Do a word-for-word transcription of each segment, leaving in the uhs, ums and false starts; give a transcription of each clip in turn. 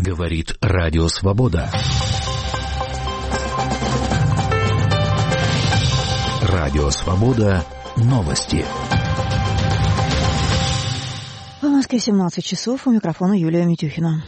Говорит Радио Свобода. Радио Свобода. Новости. В Москве семнадцать часов. У микрофона Юлия Митюхина.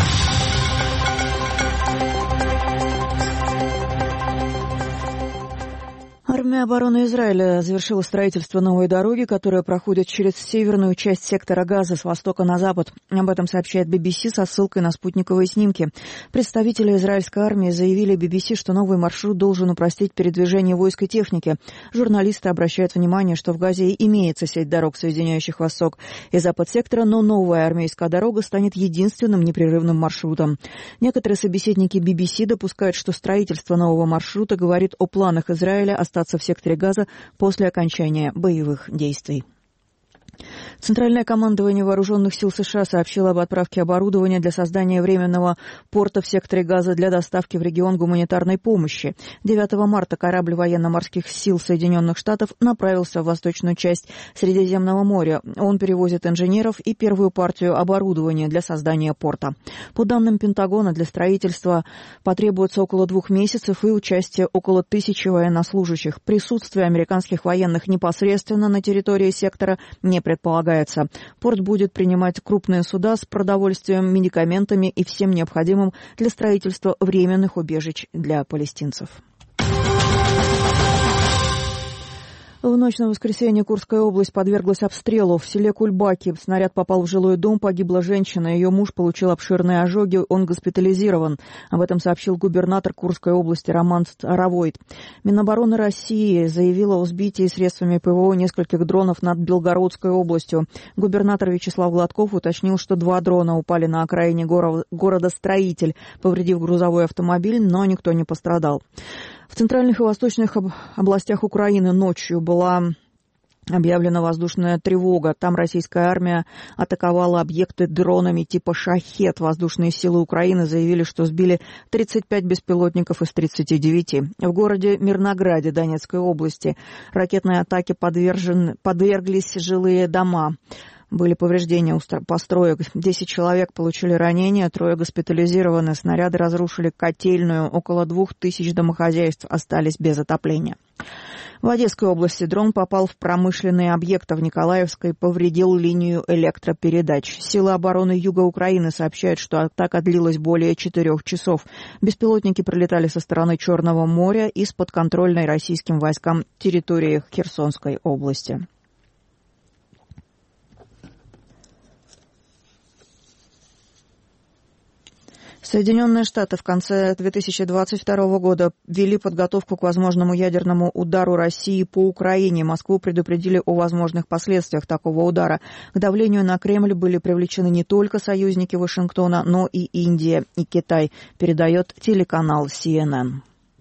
Армия обороны Израиля завершила строительство новой дороги, которая проходит через северную часть сектора Газа с востока на запад. Об этом сообщает би би си со ссылкой на спутниковые снимки. Представители израильской армии заявили би би си, что новый маршрут должен упростить передвижение войск и техники. Журналисты обращают внимание, что в Газе имеется сеть дорог, соединяющих восток и запад сектора, но новая армейская дорога станет единственным непрерывным маршрутом. Некоторые собеседники би би си допускают, что строительство нового маршрута говорит о планах Израиля остаться в секторе Газа после окончания боевых действий. Центральное командование Вооруженных сил США сообщило об отправке оборудования для создания временного порта в секторе Газа для доставки в регион гуманитарной помощи. девятого марта корабль военно-морских сил Соединенных Штатов направился в восточную часть Средиземного моря. Он перевозит инженеров и первую партию оборудования для создания порта. По данным Пентагона, для строительства потребуется около двух месяцев и участие около тысячи военнослужащих. Присутствие американских военных непосредственно на территории сектора не предполагается. Порт будет принимать крупные суда с продовольствием, медикаментами и всем необходимым для строительства временных убежищ для палестинцев. В ночь на воскресенье Курская область подверглась обстрелу. В селе Кульбаки снаряд попал в жилой дом, погибла женщина. Ее муж получил обширные ожоги, он госпитализирован. Об этом сообщил губернатор Курской области Роман Ставровойт. Минобороны России заявила о сбитии средствами ПВО нескольких дронов над Белгородской областью. Губернатор Вячеслав Гладков уточнил, что два дрона упали на окраине города Строитель, повредив грузовой автомобиль, но никто не пострадал. В центральных и восточных областях Украины ночью была объявлена воздушная тревога. Там российская армия атаковала объекты дронами типа «Шахет». Воздушные силы Украины заявили, что сбили тридцать пять беспилотников из тридцати девяти. В городе Мирнограде Донецкой области ракетной атаке подвержен, подверглись жилые дома. Были повреждения построек. Десять человек получили ранения, трое госпитализированы. Снаряды разрушили котельную. Около двух тысяч домохозяйств остались без отопления. В Одесской области дрон попал в промышленный объект, а в Николаевской повредил линию электропередач. Силы обороны Юга Украины сообщают, что атака длилась более четырех часов. Беспилотники прилетали со стороны Черного моря и с подконтрольной российским войскам территории Херсонской области. Соединенные Штаты в конце две тысячи двадцать второго года ввели подготовку к возможному ядерному удару России по Украине. Москву предупредили о возможных последствиях такого удара. К давлению на Кремль были привлечены не только союзники Вашингтона, но и Индия и Китай, передает телеканал си эн эн.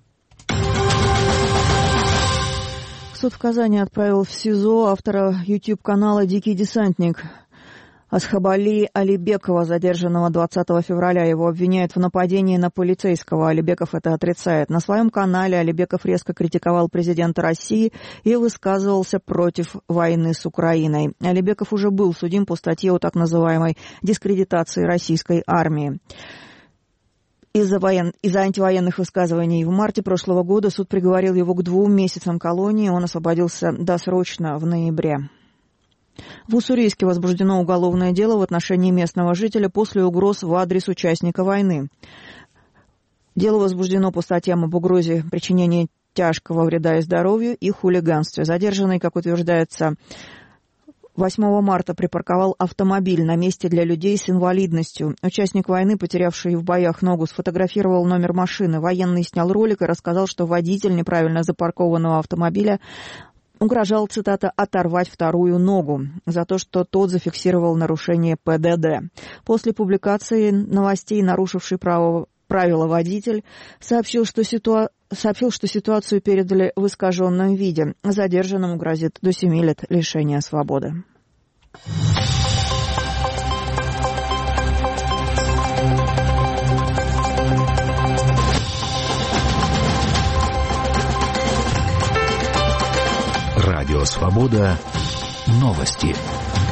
Суд в Казани отправил в СИЗО автора YouTube-канала «Дикий десантник» Асхабали Алибекова, задержанного двадцатого февраля. Его обвиняют в нападении на полицейского. Алибеков это отрицает. На своем канале Алибеков резко критиковал президента России и высказывался против войны с Украиной. Алибеков уже был судим по статье о так называемой дискредитации российской армии. Из-за, воен... Из-за антивоенных высказываний в марте прошлого года суд приговорил его к двум месяцам колонии. Он освободился досрочно в ноябре. В Уссурийске возбуждено уголовное дело в отношении местного жителя после угроз в адрес участника войны. Дело возбуждено по статьям об угрозе причинения тяжкого вреда и здоровью и хулиганстве. Задержанный, как утверждается, восьмого марта припарковал автомобиль на месте для людей с инвалидностью. Участник войны, потерявший в боях ногу, сфотографировал номер машины. Военный снял ролик и рассказал, что водитель неправильно запаркованного автомобиля угрожал, цитата, «оторвать вторую ногу» за то, что тот зафиксировал нарушение пэ дэ дэ. После публикации новостей, нарушивший право, правила водитель, сообщил что, ситуа... сообщил, что ситуацию передали в искаженном виде. Задержанному грозит до семи лет лишения свободы. Радио Свобода. Новости.